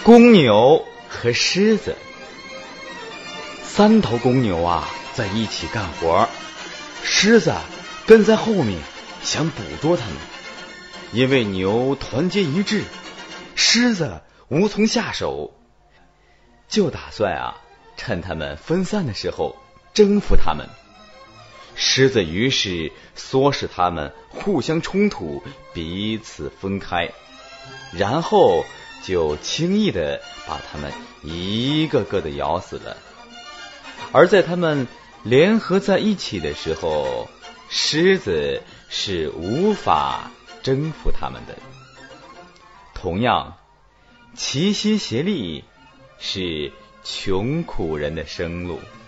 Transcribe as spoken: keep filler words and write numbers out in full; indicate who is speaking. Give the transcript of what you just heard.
Speaker 1: 公牛和狮子。三头公牛啊在一起干活，狮子跟在后面想捕捉它们。因为牛团结一致，狮子无从下手，就打算啊趁它们分散的时候征服它们。狮子于是唆使它们互相冲突，彼此分开，然后就轻易的把它们一个个的咬死了。而在它们联合在一起的时候，狮子是无法征服它们的。同样，齐心协力是穷苦人的生路。